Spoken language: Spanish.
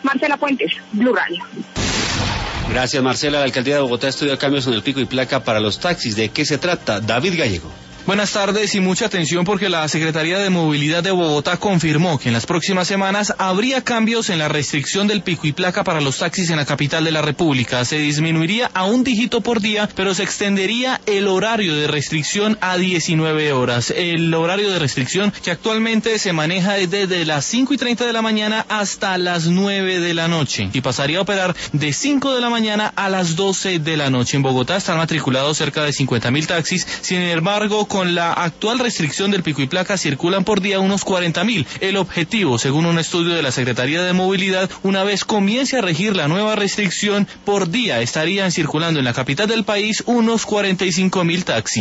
Marcela Fuentes, Blue Radio. Gracias, Marcela. La alcaldía de Bogotá estudia cambios en el pico y placa para los taxis. ¿De qué se trata? David Gallego. Buenas tardes y mucha atención porque la Secretaría de Movilidad de Bogotá confirmó que en las próximas semanas habría cambios en la restricción del pico y placa para los taxis en la capital de la República. Se disminuiría a 1 dígito por día, pero se extendería el horario de restricción a 19 horas. El horario de restricción que actualmente se maneja desde las 5:30 de la mañana hasta las 9 de la noche y pasaría a operar de 5 de la mañana a las 12 de la noche. En Bogotá están matriculados cerca de 50.000 taxis, sin embargo, con la actual restricción del pico y placa circulan por día unos 40.000. El objetivo, según un estudio de la Secretaría de Movilidad, una vez comience a regir la nueva restricción, por día estarían circulando en la capital del país unos 45.000 taxis.